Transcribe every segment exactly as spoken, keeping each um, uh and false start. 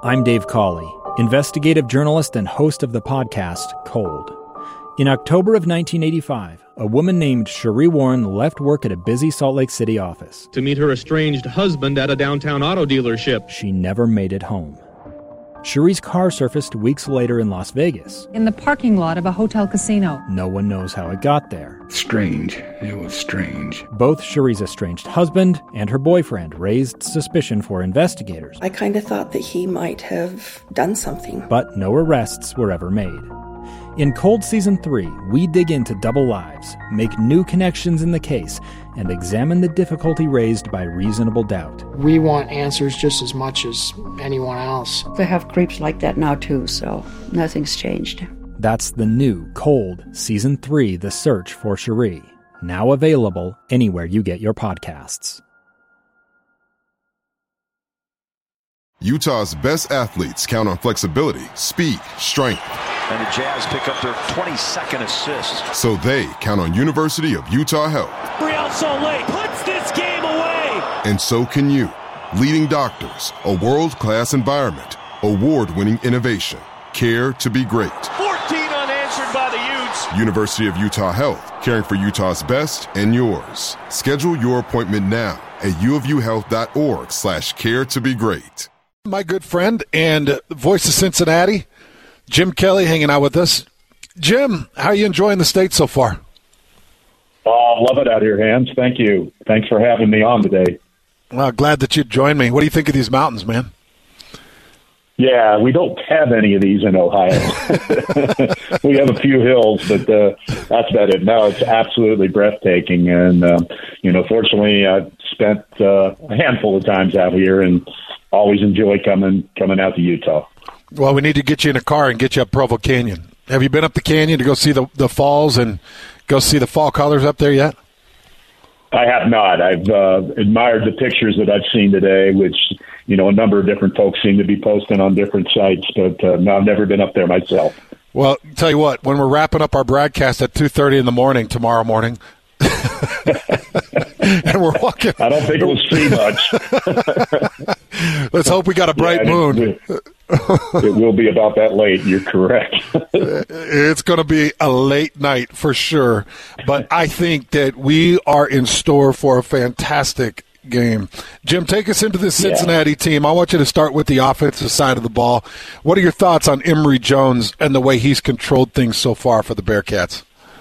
I'm Dave Cawley, investigative journalist and host of the podcast Cold. In October of nineteen eighty-five, a woman named Sheree Warren left work at a busy Salt Lake City office to meet her estranged husband at a downtown auto dealership. She never made it home. Sheree's car surfaced weeks later in Las Vegas. In the parking lot of a hotel casino. No one knows how it got there. Strange. It was strange. Both Sheree's estranged husband and her boyfriend raised suspicion for investigators. I kind of thought that he might have done something. But no arrests were ever made. In Cold Season three, we dig into double lives, make new connections in the case, and examine the difficulty raised by reasonable doubt. We want answers just as much as anyone else. They have creeps like that now too, so nothing's changed. That's the new Cold Season three, The Search for Sheree, now available anywhere you get your podcasts. Utah's best athletes count on flexibility, speed, strength. And the Jazz pick up their twenty-second assist. So they count on University of Utah Health. Real Salt Lake puts this game away. And so can you. Leading doctors, a world-class environment, award-winning innovation, care to be great. fourteen unanswered by the Utes. University of Utah Health, caring for Utah's best and yours. Schedule your appointment now at uofuhealth.org slash care to be great. My good friend and voice of Cincinnati, Jim Kelly, hanging out with us. Jim, how are you enjoying the state so far? Oh, love it out here, Hans. Thank you. Thanks for having me on today. Well, glad that you joined me. What do you think of these mountains, man? Yeah, we don't have any of these in Ohio. We have a few hills, but uh, that's about it. No, it's absolutely breathtaking. And, um, you know, fortunately, I've spent uh, a handful of times out here and always enjoy coming coming out to Utah. Well, we need to get you in a car and get you up Provo Canyon. Have you been up the canyon to go see the, the falls and go see the fall colors up there yet? I have not. I've uh, admired the pictures that I've seen today, which, you know, a number of different folks seem to be posting on different sites, but uh, no, I've never been up there myself. Well, tell you what, when we're wrapping up our broadcast at two thirty in the morning tomorrow morning, and we're walking. I don't think we'll see much. Let's hope we got a bright yeah, moon. It, it will be about that late. You're correct. It's going to be a late night for sure. But I think that we are in store for a fantastic game. Jim, take us into this Cincinnati yeah. team. I want you to start with the offensive side of the ball. What are your thoughts on Emory Jones and the way he's controlled things so far for the Bearcats?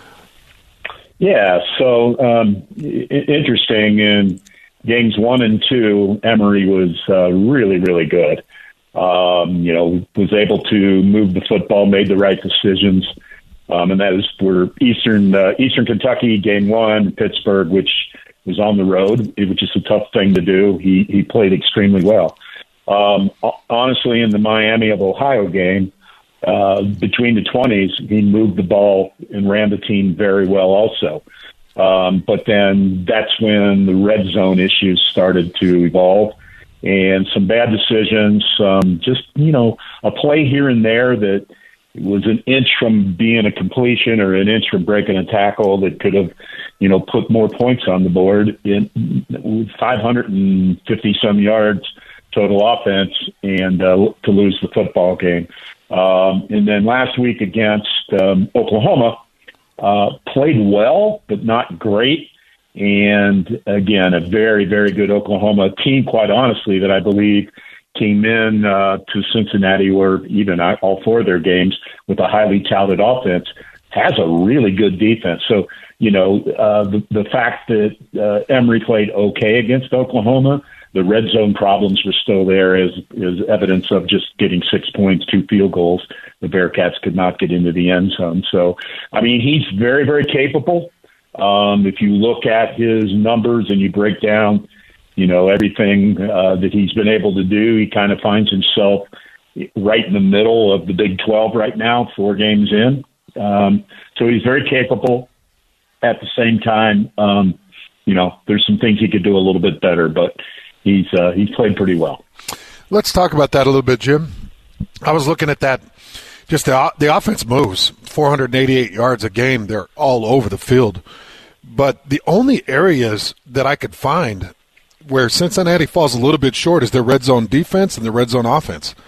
Yeah, so um, interesting. In games one and two, Emory was uh, really, really good. Um, you know, was able to move the football, made the right decisions, um, and that is for Eastern uh, Eastern Kentucky game one, Pittsburgh, which was on the road, which is a tough thing to do. He he played extremely well. Um, honestly, in the Miami of Ohio game, uh, between the twenties, he moved the ball and ran the team very well also. Um, but then that's when the red zone issues started to evolve. And some bad decisions, um, just, you know, a play here and there that was an inch from being a completion or an inch from breaking a tackle that could have, you know, put more points on the board in five hundred fifty some yards total offense and uh, to lose the football game. Um, and then last week against um, Oklahoma, uh, played well, but not great. And again, a very, very good Oklahoma team, quite honestly, that I believe came in uh, to Cincinnati, or even all four of their games, with a highly touted offense, has a really good defense. So, you know, uh, the, the fact that uh, Emory played okay against Oklahoma, the red zone problems were still there as, as evidence of just getting six points, two field goals. The Bearcats could not get into the end zone. So, I mean, he's very, very capable. Um, if you look at his numbers and you break down, you know, everything uh, that he's been able to do, he kind of finds himself right in the middle of the Big twelve right now, four games in. Um, so he's very capable. At the same time, um, you know, there's some things he could do a little bit better, but he's uh, he's played pretty well. Let's talk about that a little bit, Jim. I was looking at that. Just the the offense moves four hundred eighty-eight yards a game. They're all over the field. But the only areas that I could find where Cincinnati falls a little bit short is their red zone defense and their red zone offense.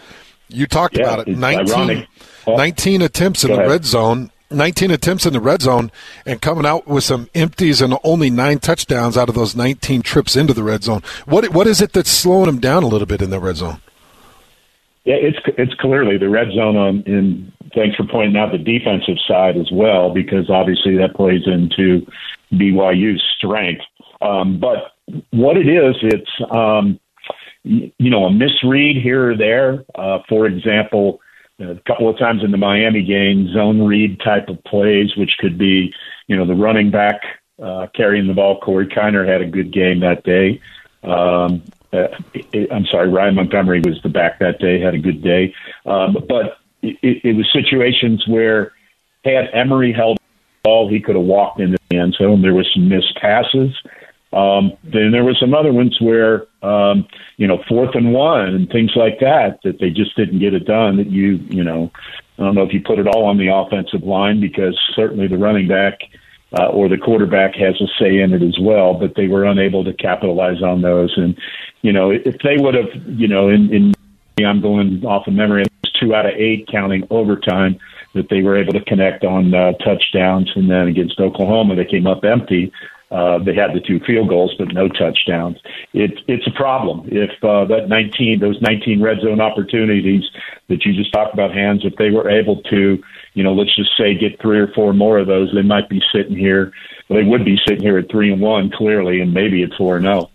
You talked yeah, about it. nineteen, well, nineteen attempts in the ahead. red zone. nineteen attempts in the red zone and coming out with some empties and only nine touchdowns out of those nineteen trips into the red zone. What What is it that's slowing him down a little bit in the red zone? Yeah, it's it's clearly the red zone on in thanks for pointing out the defensive side as well, because obviously that plays into B Y U's strength. Um, but what it is, it's, um, you know, a misread here or there. Uh, for example, a couple of times in the Miami game, zone read type of plays, which could be, you know, the running back uh, carrying the ball. Corey Kiner had a good game that day. Um, uh, it, I'm sorry, Ryan Montgomery was the back that day, had a good day. Um, but it, it was situations where had Emery held the ball, he could have walked into the end zone. There was some missed passes. Um, then there were some other ones where, um, you know, fourth and one and things like that, that they just didn't get it done. That you, you know, I don't know if you put it all on the offensive line, because certainly the running back uh, or the quarterback has a say in it as well, but they were unable to capitalize on those. And, you know, if they would have, you know, in, in I'm going off of memory, it was two out of eight counting overtime that they were able to connect on uh, touchdowns. And then against Oklahoma, they came up empty. Uh, they had the two field goals, but no touchdowns. It, it's a problem. If uh, that nineteen, those nineteen red zone opportunities that you just talked about, Hans, if they were able to, you know, let's just say get three or four more of those, they might be sitting here. Well, they would be sitting here at three and one clearly, and maybe at four and zero.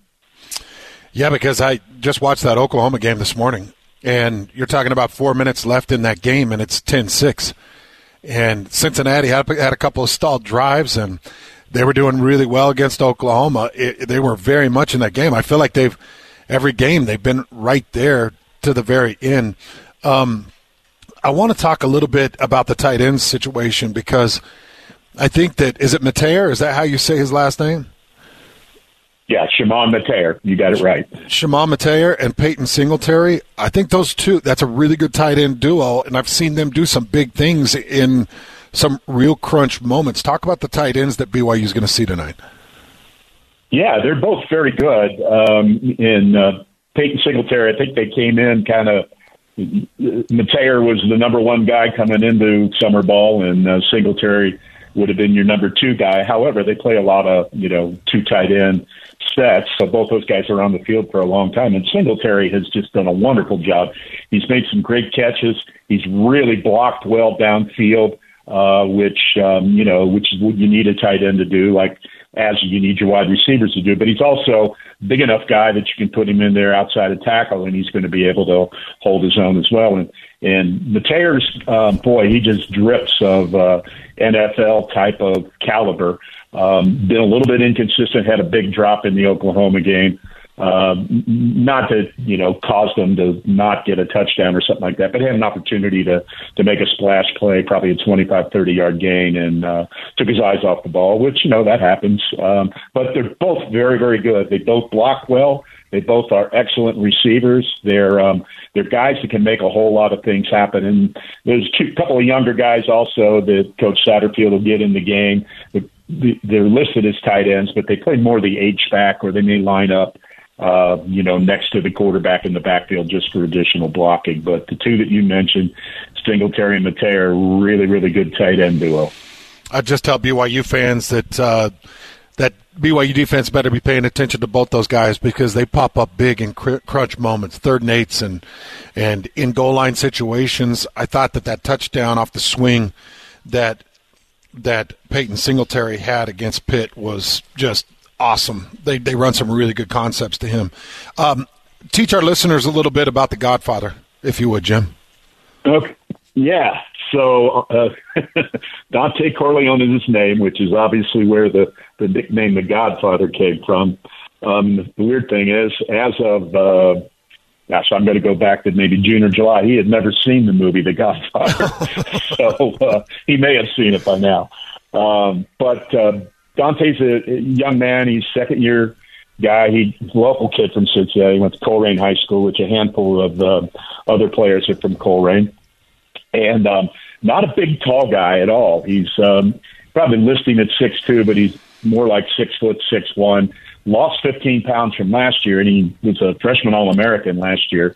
Yeah, because I just watched that Oklahoma game this morning, and you're talking about four minutes left in that game, and it's ten six. And Cincinnati had, had a couple of stalled drives, and they were doing really well against Oklahoma. It, they were very much in that game. I feel like they've every game they've been right there to the very end. Um, I want to talk a little bit about the tight end situation, because I think that, is it Mateer? Is that how you say his last name? Yeah, Shimon Mateer. You got it right. Shimon Mateer and Peyton Singletary. I think those two, that's a really good tight end duo, and I've seen them do some big things in some real crunch moments. Talk about the tight ends that B Y U is going to see tonight. Yeah, they're both very good. Um, in uh, Peyton Singletary, I think they came in kind of, Mateer was the number one guy coming into summer ball, and uh, Singletary would have been your number two guy. However, they play a lot of, you know, two tight end sets, so both those guys are on the field for a long time, and Singletary has just done a wonderful job. He's made some great catches. He's really blocked well downfield. Uh, which, um, you know, which is what you need a tight end to do, like as you need your wide receivers to do. But he's also a big enough guy that you can put him in there outside of tackle, and he's going to be able to hold his own as well. And, and Mateer's, um, boy, he just drips of uh, N F L type of caliber. Um, been a little bit inconsistent, had a big drop in the Oklahoma game. Um, not to, you know, cause them to not get a touchdown or something like that, but had an opportunity to, to make a splash play, probably a twenty-five, thirty-yard gain, and uh, took his eyes off the ball, which, you know, that happens. Um, but they're both very, very good. They both block well. They both are excellent receivers. They're um, they're guys that can make a whole lot of things happen. And there's a couple of younger guys also that Coach Satterfield will get in the game. They're listed as tight ends, but they play more the H-back, or they may line up Uh, you know, next to the quarterback in the backfield just for additional blocking. But the two that you mentioned, Singletary and Mateer, really, really good tight end duo. I just tell B Y U fans that uh, that B Y U defense better be paying attention to both those guys, because they pop up big in cr- crunch moments, third and eights, and and in goal line situations. I thought that that touchdown off the swing that that Peyton Singletary had against Pitt was just awesome. They they run some really good concepts to him. Um, teach our listeners a little bit about The Godfather, if you would, Jim. Okay. Yeah. So uh, Dante Corleone is his name, which is obviously where the, the nickname The Godfather came from. Um, the weird thing is, as of, uh, gosh, I'm going to go back to maybe June or July, he had never seen the movie The Godfather. so uh, he may have seen it by now. Um, but uh, Dante's a young man. He's second-year guy. He's a local kid from Cincinnati. He went to Colerain High School, which a handful of uh, other players are from Colerain. And um, not a big, tall guy at all. He's um, probably listing at six two, but he's more like six foot, six one. Lost fifteen pounds from last year, and he was a freshman All-American last year.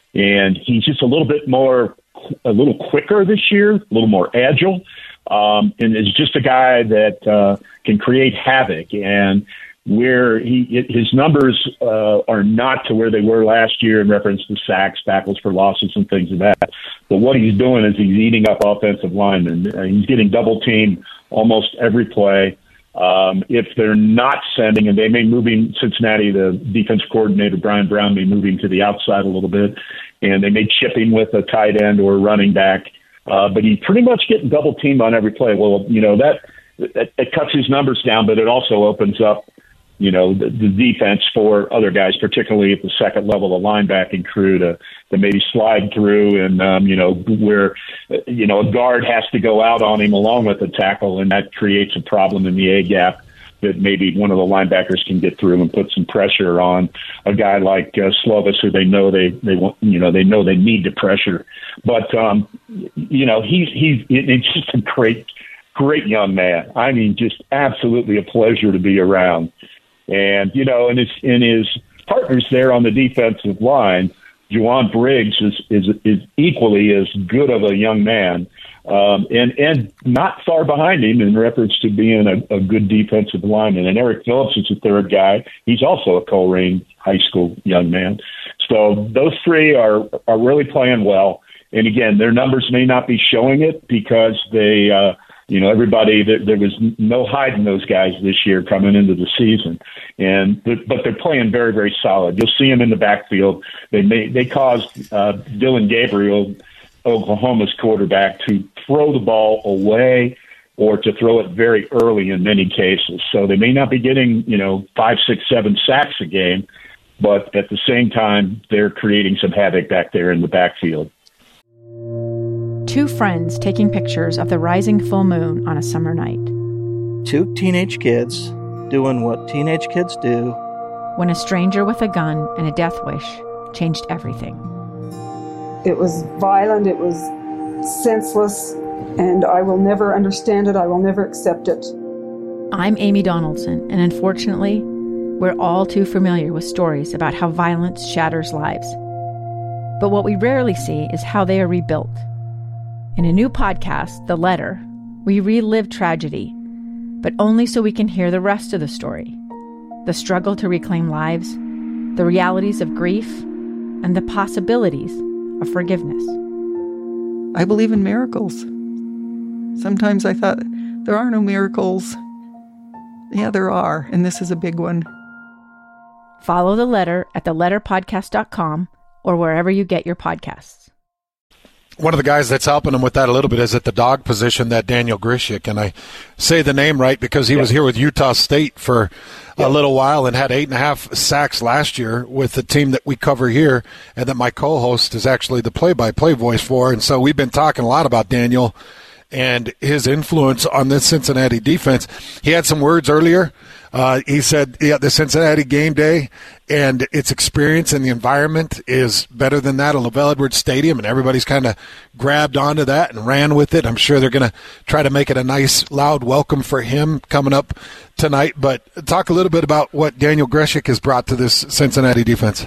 and he's just a little bit more, a little quicker this year, a little more agile, um, and is just a guy that uh, can create havoc. And where he his numbers uh, are not to where they were last year in reference to sacks, tackles for losses, and things like that. But what he's doing is he's eating up offensive linemen. Uh, he's getting double teamed almost every play. Um, if they're not sending, and they may moving Cincinnati, the defense coordinator Brian Brown may moving to the outside a little bit, and they may chip him with a tight end or a running back. Uh, but he's pretty much getting double teamed on every play. Well, you know that it, it cuts his numbers down, but it also opens up, you know, the, the defense for other guys, particularly at the second level of linebacking crew, to, to maybe slide through and, um, you know, where, you know, a guard has to go out on him along with the tackle, and that creates a problem in the A-gap that maybe one of the linebackers can get through and put some pressure on a guy like uh, Slovis, who they know they, they want, you know, they know they need to pressure. But, um, you know, he's, he's, it's just a great, great young man. I mean, just absolutely a pleasure to be around. And, you know, and his, and his partners there on the defensive line, Juwan Briggs is, is, is equally as good of a young man, um, and, and not far behind him in reference to being a, a good defensive lineman. And Eric Phillips is the third guy. He's also a Colerain high school young man. So those three are, are really playing well. And again, their numbers may not be showing it because they, uh, You know, everybody, there, there was no hiding those guys this year coming into the season. And but they're playing very, very solid. You'll see them in the backfield. They may, they caused uh, Dylan Gabriel, Oklahoma's quarterback, to throw the ball away or to throw it very early in many cases. So they may not be getting, you know, five, six, seven sacks a game, but at the same time, they're creating some havoc back there in the backfield. Two friends taking pictures of the rising full moon on a summer night. Two teenage kids doing what teenage kids do. When a stranger with a gun and a death wish changed everything. It was violent, it was senseless, and I will never understand it, I will never accept it. I'm Amy Donaldson, and unfortunately, we're all too familiar with stories about how violence shatters lives. But what we rarely see is how they are rebuilt. In a new podcast, The Letter, we relive tragedy, but only so we can hear the rest of the story. The struggle to reclaim lives, the realities of grief, and the possibilities of forgiveness. I believe in miracles. Sometimes I thought, there are no miracles. Yeah, there are, and this is a big one. Follow The Letter at the letter podcast dot com or wherever you get your podcasts. One of the guys that's helping him with that a little bit is at the dog position, that Daniel Grishik. And I say the name right because he yeah. was here with Utah State for yeah. a little while and had eight and a half sacks last year with the team that we cover here and that my co-host is actually the play-by-play voice for. And so we've been talking a lot about Daniel and his influence on this Cincinnati defense. He had some words earlier. Uh, he said, yeah, the Cincinnati game day and its experience and the environment is better than that at LaVell Edwards Stadium, and everybody's kind of grabbed onto that and ran with it. I'm sure they're going to try to make it a nice, loud welcome for him coming up tonight. But talk a little bit about what Daniel Grishik has brought to this Cincinnati defense.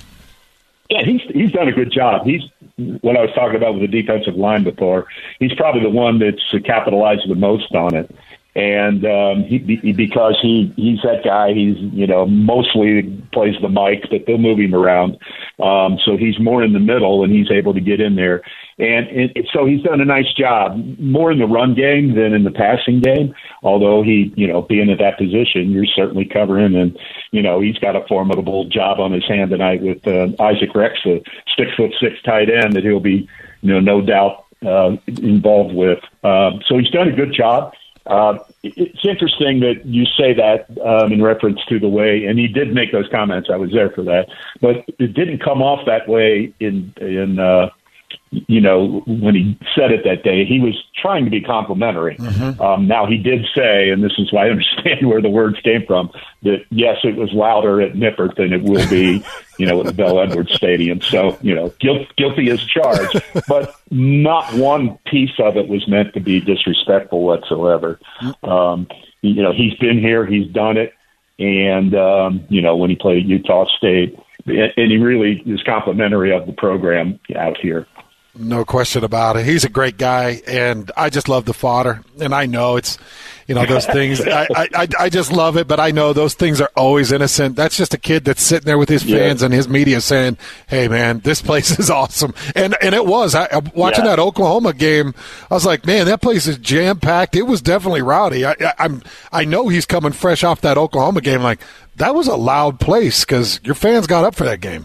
Yeah, he's he's done a good job. He's what I was talking about with the defensive line before. He's probably the one that's capitalized the most on it. And um, he, because he, he's that guy, he's, you know, mostly plays the mic, but they'll move him around. Um, so he's more in the middle, and he's able to get in there. And it, so he's done a nice job, more in the run game than in the passing game. Although he, you know, being at that position, you're certainly covering. And, you know, he's got a formidable job on his hand tonight with uh, Isaac Rex, a six foot six tight end that he'll be, you know, no doubt uh, involved with. Uh, so he's done a good job. Uh, it's interesting that you say that um, in reference to the way, and he did make those comments. I was there for that, but it didn't come off that way in in uh, you know, when he said it that day. He was trying to be complimentary. Mm-hmm. Um, now he did say, and this is why I understand where the words came from, that yes, it was louder at Nippert than it will be, you know, at the Bell Edwards Stadium. So, you know, guilt, guilty as charged, but not one piece of it was meant to be disrespectful whatsoever. Um, you know, he's been here, he's done it. And, um, you know, when he played at Utah State, and he really is complimentary of the program out here. No question about it. He's a great guy, and I just love the fodder. And I know it's, you know, those things. I, I I just love it, but I know those things are always innocent. That's just a kid that's sitting there with his fans yeah. and his media saying, "Hey, man, this place is awesome." And and it was. I, watching yeah. that Oklahoma game, I was like, "Man, that place is jam packed." It was definitely rowdy. I, I, I'm I know he's coming fresh off that Oklahoma game. Like, that was a loud place because your fans got up for that game.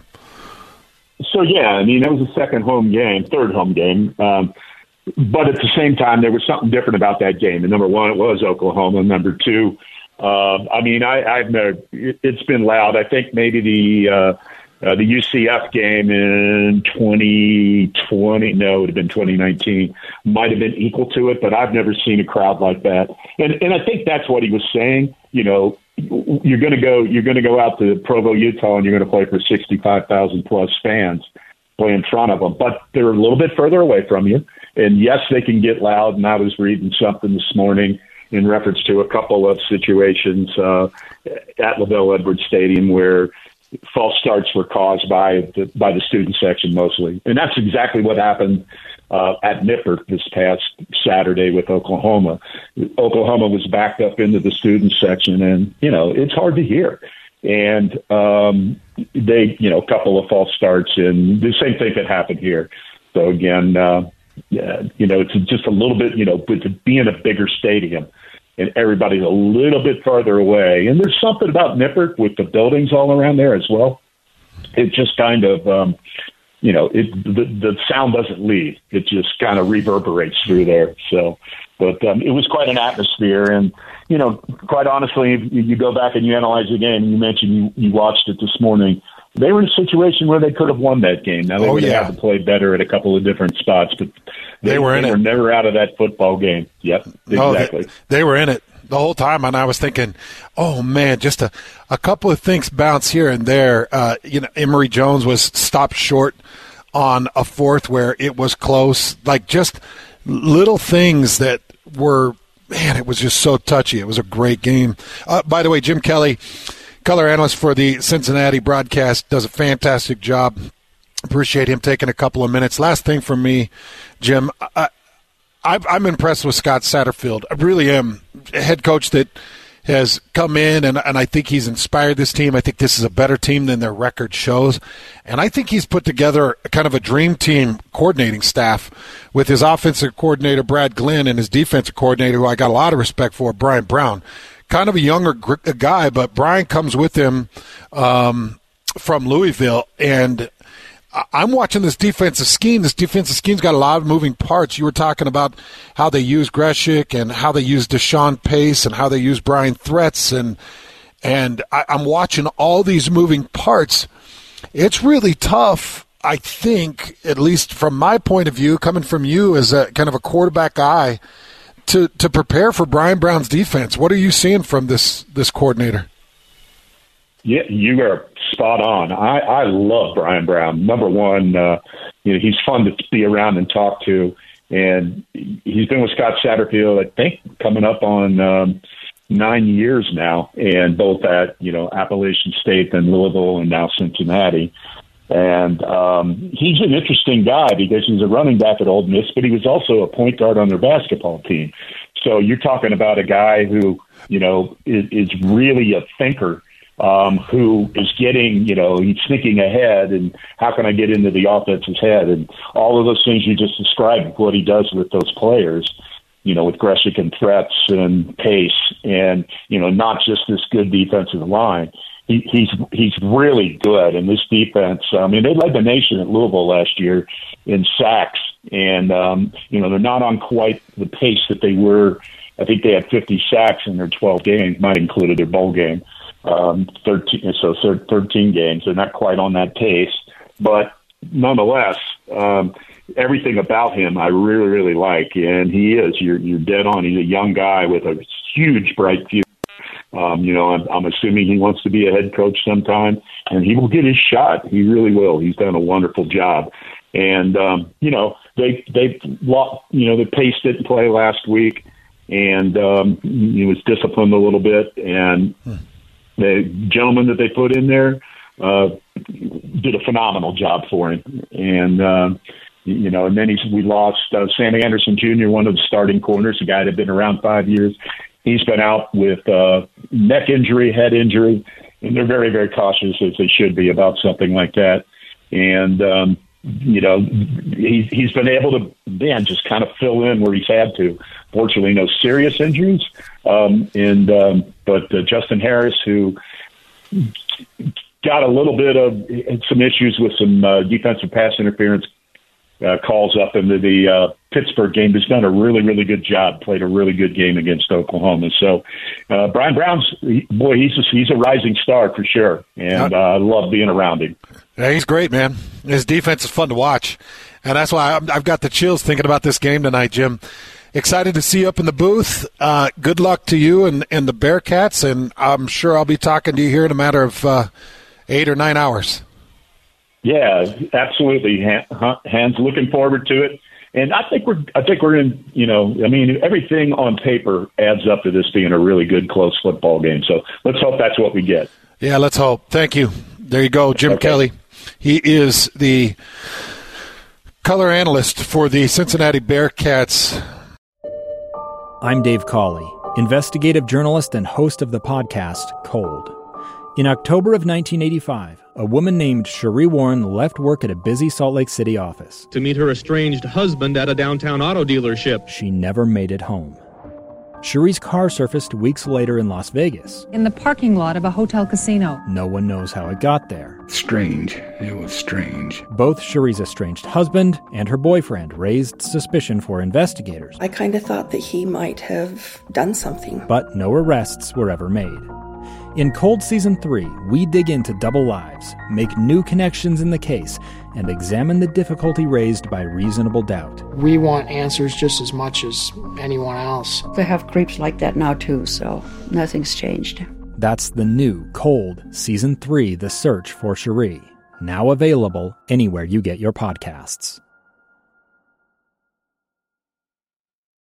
So, yeah, I mean, that was a second home game, third home game. Um, but at the same time, there was something different about that game. And number one, it was Oklahoma. Number two, uh, I mean, I, I've never, it, it's been loud. I think maybe the uh, uh, the U C F game in twenty twenty, no, it would have been twenty nineteen, might have been equal to it, but I've never seen a crowd like that. And and I think that's what he was saying, you know, you're going to go. You're going to go out to Provo, Utah, and you're going to play for sixty-five thousand plus fans, play in front of them. But they're a little bit further away from you. And yes, they can get loud. And I was reading something this morning in reference to a couple of situations uh, at LaVell Edwards Stadium where false starts were caused by the, by the student section mostly, and that's exactly what happened uh, at Nippert this past Saturday with Oklahoma. Oklahoma was backed up into the student section, and you know it's hard to hear. And um, they, you know, a couple of false starts, and the same thing could happen here. So again, uh, yeah, you know, it's just a little bit, you know, with it being a bigger stadium. And everybody's a little bit farther away. And there's something about Nippert with the buildings all around there as well. It just kind of, um, you know, it the, the sound doesn't leave. It just kind of reverberates through there. So, but um, it was quite an atmosphere. And, you know, quite honestly, if you go back and you analyze the game, and you mentioned you, you watched it this morning, they were in a situation where they could have won that game. Now, they oh, would yeah. have to play better at a couple of different spots, but they, they were in they it. were never out of that football game. Yep, exactly. Oh, they, they were in it the whole time, and I was thinking, oh, man, just a, a couple of things bounce here and there. Uh, you know, Emory Jones was stopped short on a fourth where it was close. Like, just little things that were, man, it was just so touchy. It was a great game. Uh, by the way, Jim Kelly, color analyst for the Cincinnati broadcast, does a fantastic job. Appreciate him taking a couple of minutes. Last thing from me, Jim, I, I'm impressed with Scott Satterfield. I really am. A head coach that has come in, and, and I think he's inspired this team. I think this is a better team than their record shows. And I think he's put together kind of a dream team coordinating staff with his offensive coordinator, Brad Glenn, and his defensive coordinator, who I got a lot of respect for, Brian Brown. Kind of a younger guy, but Brian comes with him um, from Louisville, and I'm watching this defensive scheme. This defensive scheme's got a lot of moving parts. You were talking about how they use Greshik and how they use Deshaun Pace and how they use Brian Threats, and and I, I'm watching all these moving parts. It's really tough, I think, at least from my point of view, coming from you as a kind of a quarterback guy, to to prepare for Brian Brown's defense. What are you seeing from this this coordinator? Yeah, you are spot on. I, I love Brian Brown. Number one, uh, you know, he's fun to be around and talk to, and he's been with Scott Satterfield, I think, coming up on um, nine years now, and both at you know Appalachian State and Louisville, and now Cincinnati. And um, he's an interesting guy because he's a running back at Ole Miss, but he was also a point guard on their basketball team. So you're talking about a guy who, you know, is, is really a thinker, um, who is getting, you know, he's thinking ahead and how can I get into the offense's head? And all of those things you just described, what he does with those players, you know, with Greshik and Threats and Pace and, you know, not just this good defensive line. He, he's he's really good in this defense. I mean, they led the nation at Louisville last year in sacks, and um, you know they're not on quite the pace that they were. I think they had fifty sacks in their twelve games, might have included their bowl game. Um, thirteen, so thirteen games. They're not quite on that pace, but nonetheless, um, everything about him I really really like, and he is. You're you're dead on. He's a young guy with a huge bright future. Um, you know, I'm, I'm assuming he wants to be a head coach sometime, and he will get his shot. He really will. He's done a wonderful job. And, um, you know, they, they, you know, they paced it and play last week, and um, he was disciplined a little bit. And the gentleman that they put in there, uh, did a phenomenal job for him. And, uh, you know, and then he's, we lost uh, Sammy Anderson Junior, one of the starting corners, a guy that had been around five years. He's been out with uh, neck injury, head injury, and they're very, very cautious, as they should be, about something like that. And, um, you know, he, he's been able to, man, just kind of fill in where he's had to. Fortunately, no serious injuries. Um, and um, But uh, Justin Harris, who got a little bit of some issues with some uh, defensive pass interference uh, calls up into the uh, Pittsburgh game, has done a really, really good job, played a really good game against Oklahoma. So uh, Brian Brown's, boy, he's a, he's a rising star for sure, and uh, I love being around him. Yeah, he's great, man. His defense is fun to watch, and that's why I've got the chills thinking about this game tonight, Jim. Excited to see you up in the booth. Uh, good luck to you and, and the Bearcats, and I'm sure I'll be talking to you here in a matter of uh, eight or nine hours. Yeah, absolutely. Hans, looking forward to it. And I think we're, I think we're in, you know, I mean, everything on paper adds up to this being a really good, close football game. So let's hope that's what we get. Yeah, let's hope. Thank you. There you go, Jim okay. Kelly. He is the color analyst for the Cincinnati Bearcats. I'm Dave Cawley, investigative journalist and host of the podcast Cold. In October of nineteen eighty-five, a woman named Sheree Warren left work at a busy Salt Lake City office to meet her estranged husband at a downtown auto dealership. She never made it home. Sheree's car surfaced weeks later in Las Vegas, in the parking lot of a hotel casino. No one knows how it got there. Strange. It was strange. Both Sheree's estranged husband and her boyfriend raised suspicion for investigators. I kind of thought that he might have done something. But no arrests were ever made. In Cold Season three, we dig into double lives, make new connections in the case, and examine the difficulty raised by reasonable doubt. We want answers just as much as anyone else. They have creeps like that now, too, so nothing's changed. That's the new Cold Season three, The Search for Sheree, now available anywhere you get your podcasts.